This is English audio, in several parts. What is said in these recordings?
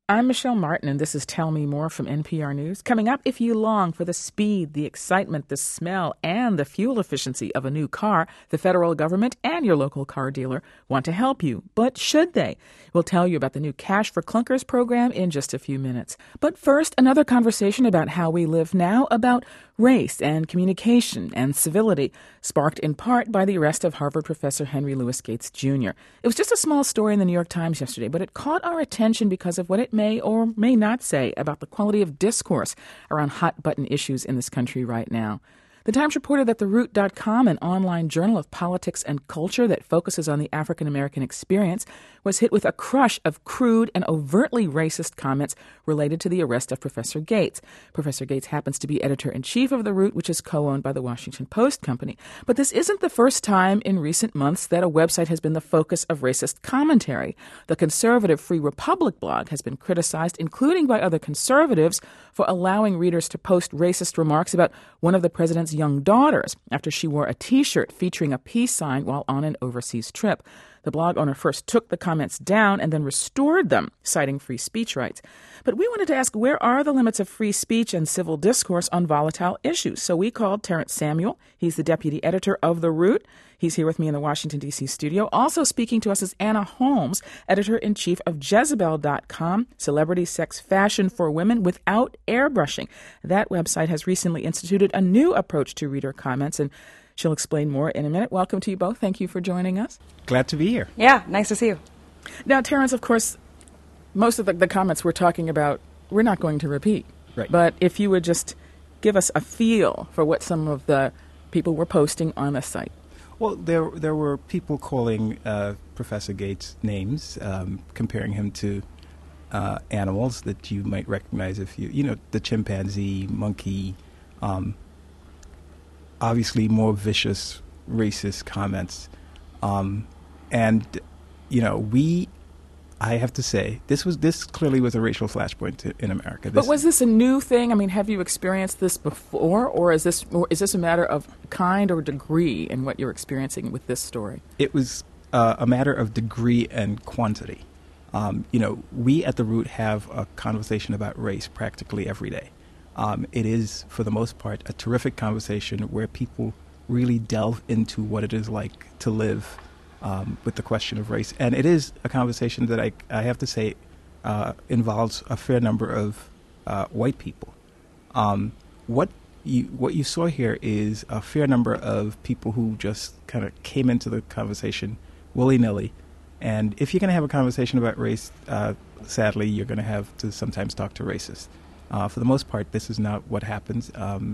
I'm Michelle Martin, and this is Tell Me More from NPR News. Coming up, if you long for the speed, the excitement, the smell, and the fuel efficiency of a new car, the federal government and your local car dealer want to help you. But should they? We'll tell you about the new Cash for Clunkers program in just a few minutes. But first, another conversation about how we live now, about race and communication and civility, sparked in part by the arrest of Harvard professor Henry Louis Gates Jr. It was just a small story in the New York Times yesterday, but it caught our attention because of what it may or may not say about the quality of discourse around hot-button issues in this country right now. The Times reported that TheRoot.com, an online journal of politics and culture that focuses on the African-American experience, was hit with a crush of crude and overtly racist comments related to the arrest of Professor Gates. Professor Gates happens to be editor-in-chief of The Root, which is co-owned by the Washington Post Company. But this isn't the first time in recent months that a website has been the focus of racist commentary. The conservative Free Republic blog has been criticized, including by other conservatives, for allowing readers to post racist remarks about one of the president's young daughters after she wore a T-shirt featuring a peace sign while on an overseas trip. The blog owner first took the comments down and then restored them, citing free speech rights. But we wanted to ask, where are the limits of free speech and civil discourse on volatile issues? So we called Terrence Samuel. He's the deputy editor of The Root. He's here with me in the Washington, D.C. studio. Also speaking to us is Anna Holmes, editor-in-chief of Jezebel.com, celebrity sex fashion for women without airbrushing. That website has recently instituted a new approach to reader comments, and she'll explain more in a minute. Welcome to you both. Thank you for joining us. Glad to be here. Yeah, nice to see you. Now, Terrence, of course, most of the comments we're talking about, we're not going to repeat. Right. But if you would just give us a feel for what some of the people were posting on the site. Well, there were people calling Professor Gates names, comparing him to animals that you might recognize if the chimpanzee, monkey, obviously more vicious, racist comments. I have to say, this clearly was a racial flashpoint in America. But was this a new thing? I mean, have you experienced this before, or is this a matter of kind or degree in what you're experiencing with this story? It was a matter of degree and quantity. We at The Root have a conversation about race practically every day. It is, for the most part, a terrific conversation where people really delve into what it is like to live with the question of race. And it is a conversation that I have to say involves a fair number of white people. What you saw here is a fair number of people who just kind of came into the conversation willy-nilly. And if you're going to have a conversation about race, sadly, you're going to have to sometimes talk to racists. For the most part, this is not what happens.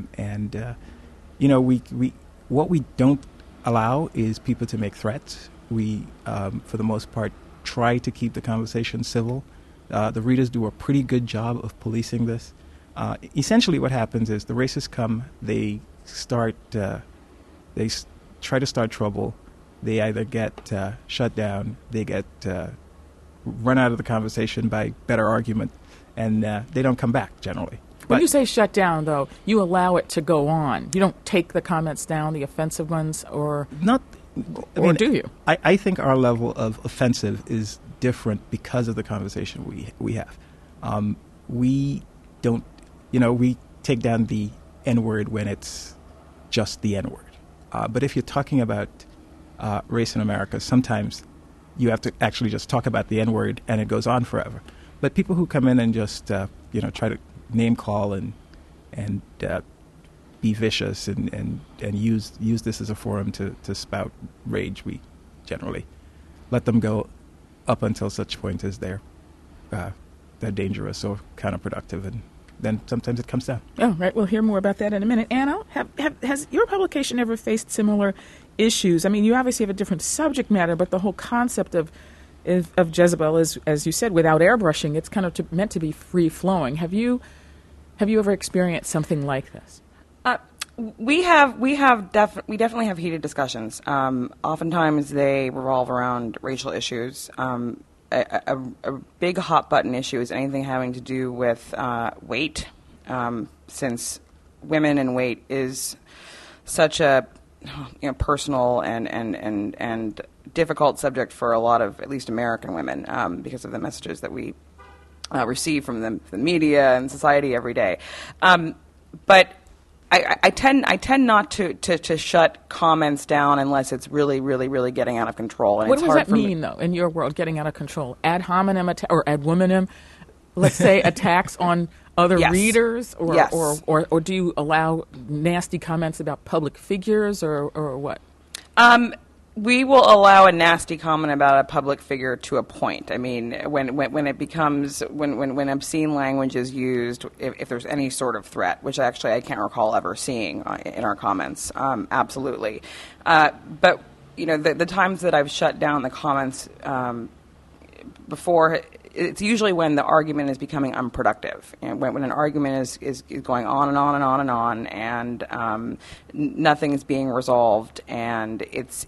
What we don't allow is people to make threats. We, for the most part, try to keep the conversation civil. The readers do a pretty good job of policing this. Essentially what happens is the racists come, they try to start trouble. They either get shut down, they get run out of the conversation by better argument, and they don't come back generally. When you say shut down, though, you allow it to go on. You don't take the comments down, the offensive ones, or not. Or do you? I think our level of offensive is different because of the conversation we have. We don't, we take down the N-word when it's just the N-word. But if you're talking about race in America, sometimes you have to actually just talk about the N-word and it goes on forever. But people who come in and just, try to name call and be vicious and use this as a forum to spout rage, we generally let them go up until such point as they're dangerous or counterproductive, and then sometimes it comes down. Oh, right. We'll hear more about that in a minute. Anna, has your publication ever faced similar issues? I mean, you obviously have a different subject matter, but the whole concept of Jezebel is, as you said, without airbrushing. It's kind of meant to be free-flowing. Have you ever experienced something like this? We definitely have heated discussions. Oftentimes they revolve around racial issues. A big hot button issue is anything having to do with weight, since women and weight is such a personal and difficult subject for a lot of at least American women, because of the messages that we receive from the media and society every day. But I tend not to shut comments down unless it's really, really, really getting out of control. And what it's does hard that mean, though, in your world, getting out of control? Ad hominem or ad hominem, let's say, attacks on other Yes. readers, or, Yes. or do you allow nasty comments about public figures, or what? We will allow a nasty comment about a public figure to a point. I mean, when it becomes when obscene language is used, if there's any sort of threat, which actually I can't recall ever seeing in our comments, absolutely. But the times that I've shut down the comments before, it's usually when the argument is becoming unproductive. When an argument is going on and on and on and on, and nothing is being resolved, and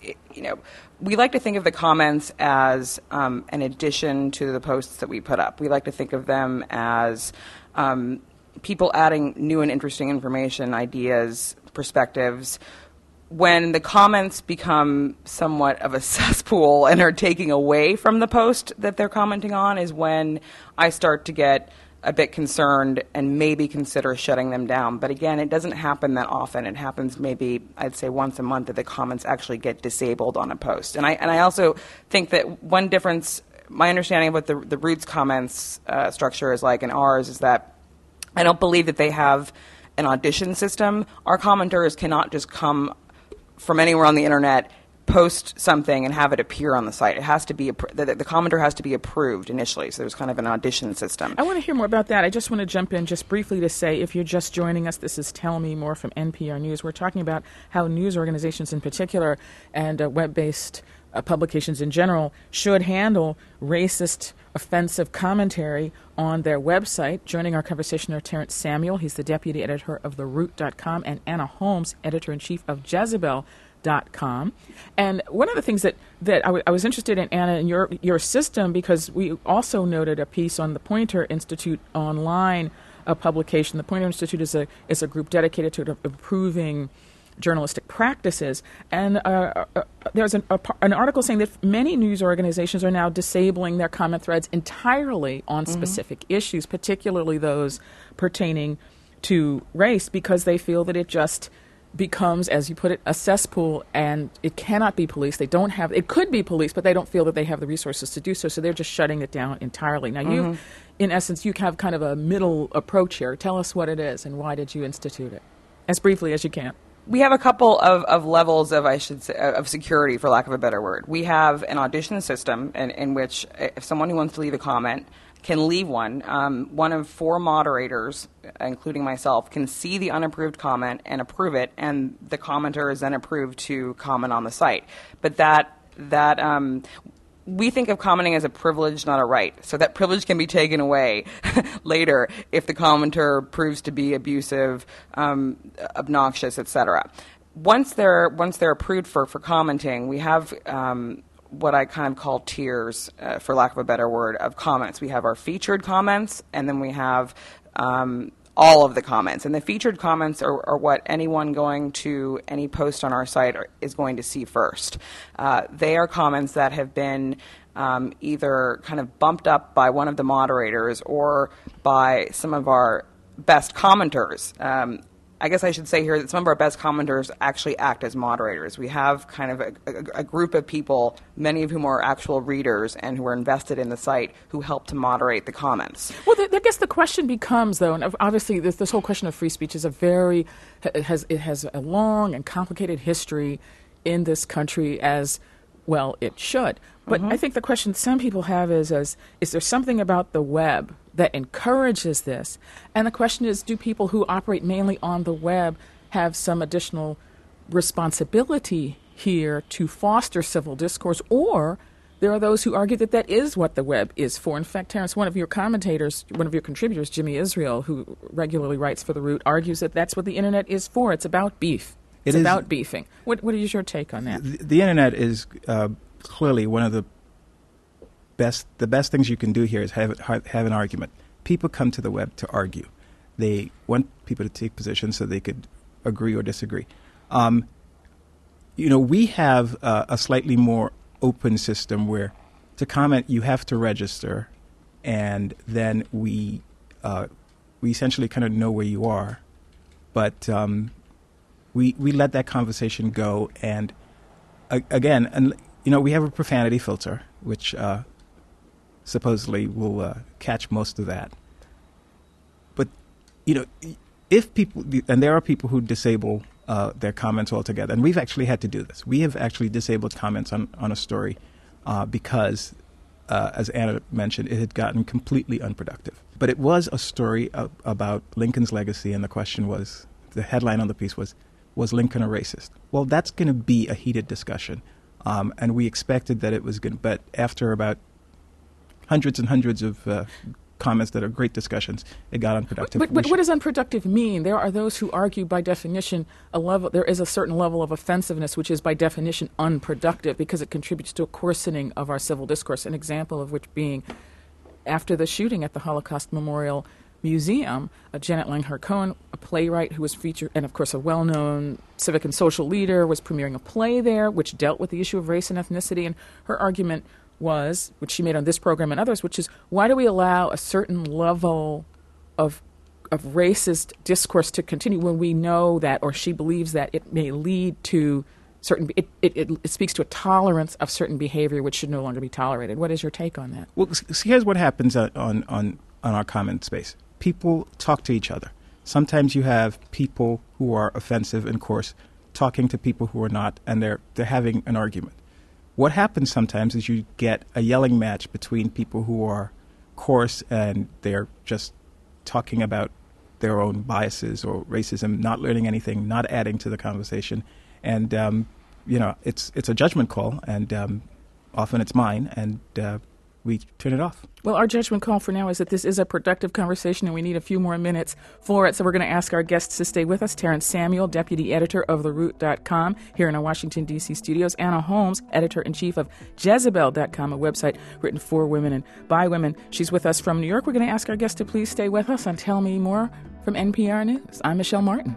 we like to think of the comments as an addition to the posts that we put up. We like to think of them as people adding new and interesting information, ideas, perspectives. When the comments become somewhat of a cesspool and are taking away from the post that they're commenting on is when I start to get a bit concerned and maybe consider shutting them down. But again, it doesn't happen that often. It happens maybe, I'd say, once a month that the comments actually get disabled on a post. And I also think that one difference, my understanding of what the Roots comments structure is like in ours is that I don't believe that they have an audition system. Our commenters cannot just come from anywhere on the internet, post something, and have it appear on the site. It has to be the commenter has to be approved initially. So there's kind of an audition system. I want to hear more about that. I just want to jump in just briefly to say, if you're just joining us, this is Tell Me More from NPR News. We're talking about how news organizations in particular and web-based publications in general should handle racist, offensive commentary on their website. Joining our conversation are Terrence Samuel, he's the deputy editor of TheRoot.com, and Anna Holmes, editor-in-chief of Jezebel.com. And one of the things that I was interested in, Anna, in your system, because we also noted a piece on the Poynter Institute online, a publication. The Poynter Institute is a group dedicated to improving journalistic practices, and there's an article saying that many news organizations are now disabling their comment threads entirely on specific issues, particularly those pertaining to race, because they feel that it just becomes, as you put it, a cesspool, and it cannot be policed. They don't have, it could be policed, but they don't feel that they have the resources to do so, so they're just shutting it down entirely. Now, you, in essence, you have kind of a middle approach here. Tell us what it is, and why did you institute it, as briefly as you can. We have a couple of levels of, I should say, of security, for lack of a better word. We have an audition system in which if someone who wants to leave a comment can leave one. One of 4 moderators, including myself, can see the unapproved comment and approve it, and the commenter is then approved to comment on the site. But that we think of commenting as a privilege, not a right. So that privilege can be taken away later if the commenter proves to be abusive, obnoxious, etc. Once they're approved for commenting, we have what I kind of call tiers, for lack of a better word, of comments. We have our featured comments, and then we have all of the comments. And the featured comments are what anyone going to any post on our site is going to see first. They are comments that have been either kind of bumped up by one of the moderators or by some of our best commenters. I guess I should say here that some of our best commenters actually act as moderators. We have kind of a group of people, many of whom are actual readers and who are invested in the site, who help to moderate the comments. Well, I guess the question becomes, though, and obviously this whole question of free speech is it has a long and complicated history in this country, as well it should. But I think the question some people have is there something about the web that encourages this? And the question is, do people who operate mainly on the web have some additional responsibility here to foster civil discourse? Or there are those who argue that that is what the web is for. In fact, Terrence, one of your contributors, Jimmy Israel, who regularly writes for The Root, argues that that's what the internet is for. It's about beef. It's about beefing. What is your take on that? The internet is clearly one of the best things you can do here is have an argument. People come to the web to argue. They want people to take positions so they could agree or disagree. We have a slightly more open system where to comment you have to register and then we essentially kind of know where you are, but we let that conversation go, and again, and we have a profanity filter, which supposedly will catch most of that. But if people, and there are people who disable their comments altogether, and we've actually had to do this. We have actually disabled comments on a story because, as Anna mentioned, it had gotten completely unproductive. But it was a story about Lincoln's legacy, and the question was, the headline on the piece was Lincoln a racist? Well, that's going to be a heated discussion, and we expected that it was good. But after about hundreds and hundreds of comments that are great discussions, it got unproductive. But what does unproductive mean? There are those who argue by definition there is a certain level of offensiveness which is by definition unproductive because it contributes to a coarsening of our civil discourse, an example of which being after the shooting at the Holocaust Memorial Museum, Janet Langhart Cohen, a playwright who was featured, and of course a well-known civic and social leader, was premiering a play there which dealt with the issue of race and ethnicity, and her argument was, which she made on this program and others, which is, why do we allow a certain level of racist discourse to continue when we know that, or she believes that it may lead to certain, it speaks to a tolerance of certain behavior which should no longer be tolerated. What is your take on that? Well, here's what happens on our comment space. People talk to each other. Sometimes you have people who are offensive and coarse talking to people who are not, and they're having an argument. What happens sometimes is you get a yelling match between people who are coarse and they're just talking about their own biases or racism, not learning anything, not adding to the conversation. And, it's a judgment call, and often it's mine, and we turn it off. Well, our judgment call for now is that this is a productive conversation and we need a few more minutes for it. So we're going to ask our guests to stay with us. Terrence Samuel, deputy editor of TheRoot.com here in our Washington, D.C. studios. Anna Holmes, editor-in-chief of Jezebel.com, a website written for women and by women. She's with us from New York. We're going to ask our guests to please stay with us on Tell Me More from NPR News. I'm Michelle Martin.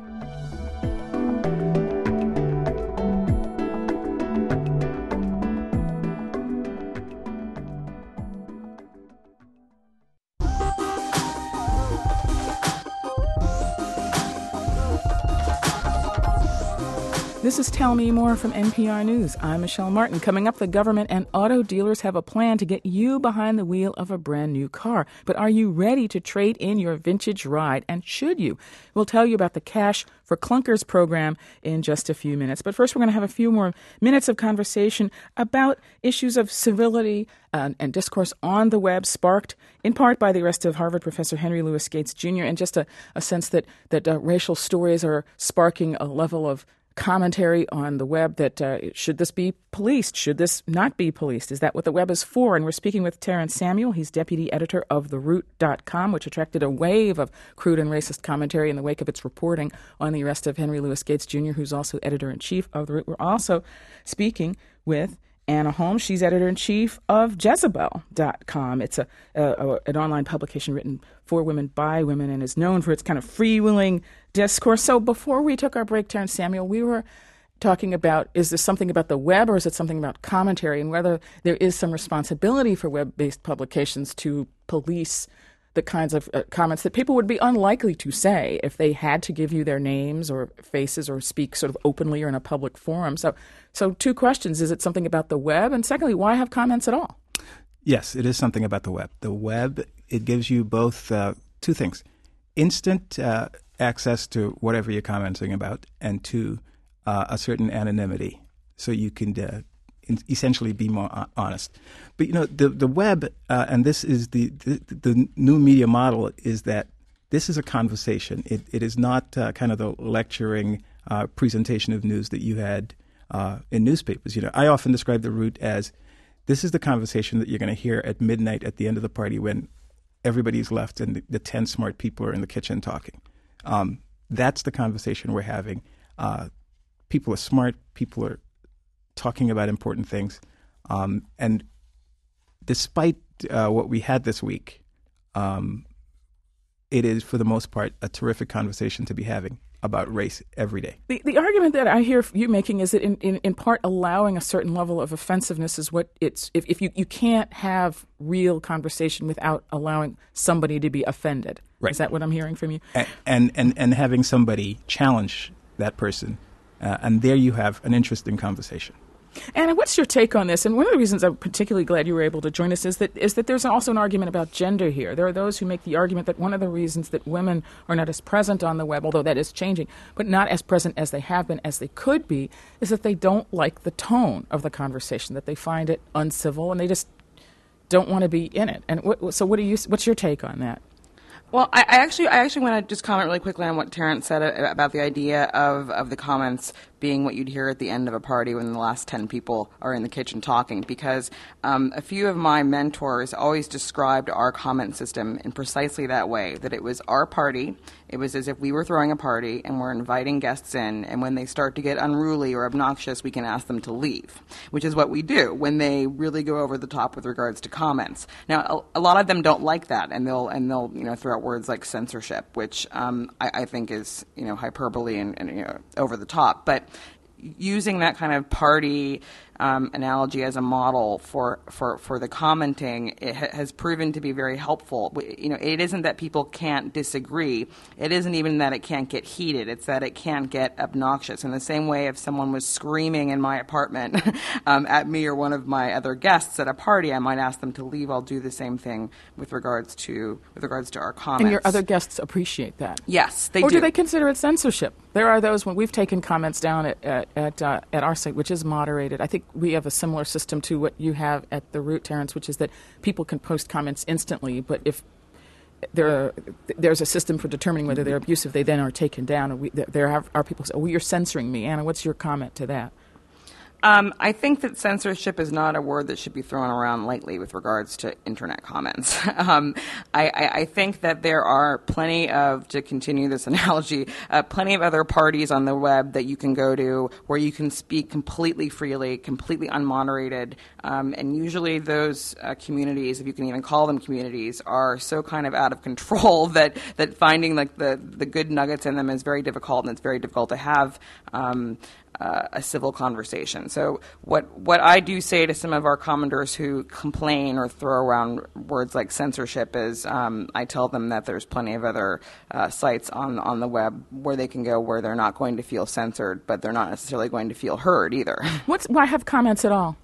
This is Tell Me More from NPR News. I'm Michelle Martin. Coming up, the government and auto dealers have a plan to get you behind the wheel of a brand new car. But are you ready to trade in your vintage ride? And should you? We'll tell you about the Cash for Clunkers program in just a few minutes. But first, we're going to have a few more minutes of conversation about issues of civility and discourse on the web, sparked in part by the arrest of Harvard professor Henry Louis Gates Jr., and just a sense that racial stories are sparking a level of commentary on the web that should this be policed? Should this not be policed? Is that what the web is for? And we're speaking with Terrence Samuel. He's deputy editor of TheRoot.com, which attracted a wave of crude and racist commentary in the wake of its reporting on the arrest of Henry Louis Gates Jr., who's also editor-in-chief of The Root. We're also speaking with Anna Holmes. She's editor-in-chief of Jezebel.com. It's an online publication written for women by women and is known for its kind of freewheeling discourse. So before we took our break, Terrence Samuel, we were talking about, is this something about the web or is it something about commentary, and whether there is some responsibility for web-based publications to police the kinds of comments that people would be unlikely to say if they had to give you their names or faces or speak sort of openly or in a public forum. So two questions. Is it something about the web? And secondly, why have comments at all? Yes, it is something about the web. The web, it gives you both two things. Instant access to whatever you're commenting about, and two, a certain anonymity. So you can essentially be more honest. But, the web, and this is the new media model, is that this is a conversation. It is not kind of the lecturing presentation of news that you had in newspapers. I often describe The Root as, this is the conversation that you're going to hear at midnight at the end of the party when everybody's left and the 10 smart people are in the kitchen talking. That's the conversation we're having. People are smart. People are talking about important things. And despite what we had this week, it is, for the most part, a terrific conversation to be having about race every day. The argument that I hear you making is that in part allowing a certain level of offensiveness is what it's if you can't have real conversation without allowing somebody to be offended. Right. Is that what I'm hearing from you? And having somebody challenge that person, and there you have an interesting conversation. Anna, what's your take on this? And one of the reasons I'm particularly glad you were able to join us is that there's also an argument about gender here. There are those who make the argument that one of the reasons that women are not as present on the web, although that is changing, but not as present as they have been, as they could be, is that they don't like the tone of the conversation, that they find it uncivil, and they just don't want to be in it. And what's your take on that? Well, I actually want to just comment really quickly on what Terrence said about the idea of the comments being what you'd hear at the end of a party when the last 10 people are in the kitchen talking, because a few of my mentors always described our comment system in precisely that way, that it was our party. It was as if we were throwing a party and we're inviting guests in, and when they start to get unruly or obnoxious, we can ask them to leave, which is what we do when they really go over the top with regards to comments. Now, a lot of them don't like that, and they'll throw out words like censorship, which I think is hyperbole and over the top, but using that kind of party analogy as a model for the commenting, it has proven to be very helpful. It isn't that people can't disagree. It isn't even that it can't get heated. It's that it can't get obnoxious. In the same way, if someone was screaming in my apartment at me or one of my other guests at a party, I might ask them to leave. I'll do the same thing with regards to our comments. And your other guests appreciate that? Yes, they do. Or do they consider it censorship? There are those when we've taken comments down at our site, which is moderated. I think we have a similar system to what you have at the Root, Terrence, which is that people can post comments instantly, but if there's a system for determining whether they're abusive, they then are taken down. And there are people who say, "Oh, you're censoring me." Anna, what's your comment to that? I think that censorship is not a word that should be thrown around lightly with regards to internet comments. I think that there are plenty of, to continue this analogy, plenty of other parties on the web that you can go to where you can speak completely freely, completely unmoderated, and usually those communities, if you can even call them communities, are so kind of out of control that finding like the good nuggets in them is very difficult, and it's very difficult to have a civil conversation. So what I do say to some of our commenters who complain or throw around words like censorship is I tell them that there's plenty of other sites on the web where they can go where they're not going to feel censored, but they're not necessarily going to feel heard either. Why have comments at all?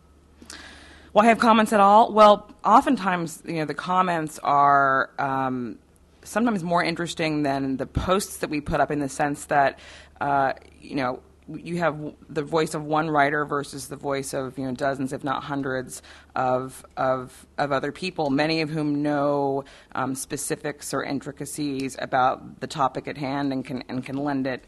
Why have comments at all? Well, oftentimes, the comments are sometimes more interesting than the posts that we put up, in the sense that, you have the voice of one writer versus the voice of dozens, if not hundreds, of other people, many of whom know specifics or intricacies about the topic at hand and can lend it.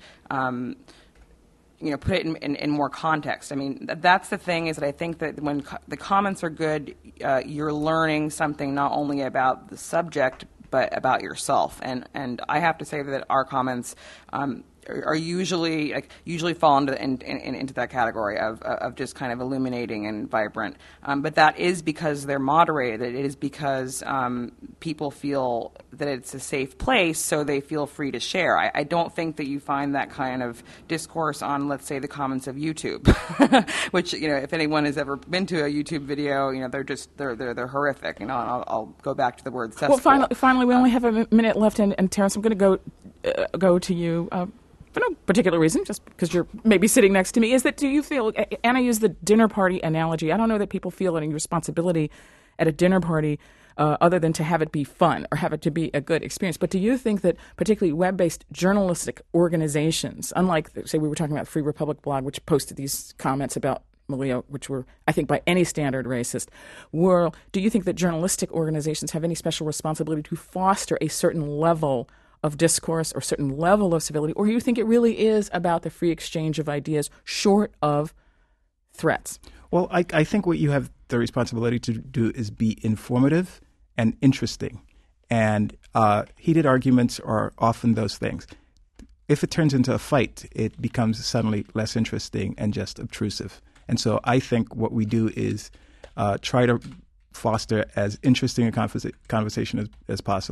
Put it in more context. I mean, that's the thing, is that I think that when the comments are good, you're learning something not only about the subject but about yourself. And I have to say that our comments are usually fall into that category of just kind of illuminating and vibrant. But that is because they're moderated. It is because people feel that it's a safe place, so they feel free to share. I don't think that you find that kind of discourse on, let's say, the comments of YouTube, which if anyone has ever been to a YouTube video, they're horrific. I'll go back to the word cesspool. Well, finally, we only have a minute left, and Terrence, I'm going to go to you. For no particular reason, just because you're maybe sitting next to me, is that, do you feel, Anna used the dinner party analogy, I don't know that people feel any responsibility at a dinner party other than to have it be fun or have it to be a good experience. But do you think that particularly web-based journalistic organizations, unlike, say, we were talking about Free Republic blog, which posted these comments about Malia, which were, I think, by any standard racist, do you think that journalistic organizations have any special responsibility to foster a certain level of discourse or certain level of civility, or you think it really is about the free exchange of ideas short of threats? Well, I think what you have the responsibility to do is be informative and interesting. And heated arguments are often those things. If it turns into a fight, it becomes suddenly less interesting and just obtrusive. And so I think what we do is try to foster as interesting a conversation as possible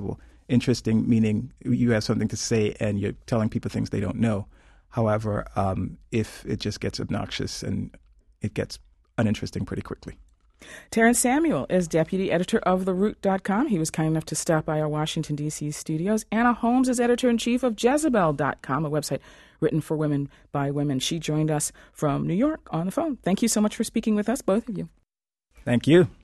interesting, meaning you have something to say and you're telling people things they don't know. However, if it just gets obnoxious, and it gets uninteresting pretty quickly. Terrence Samuel is deputy editor of TheRoot.com. He was kind enough to stop by our Washington, D.C. studios. Anna Holmes is editor-in-chief of Jezebel.com, a website written for women by women. She joined us from New York on the phone. Thank you so much for speaking with us, both of you. Thank you.